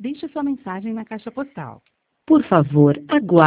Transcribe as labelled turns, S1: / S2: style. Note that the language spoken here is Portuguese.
S1: Deixe sua mensagem na caixa postal.
S2: Por favor, aguarde.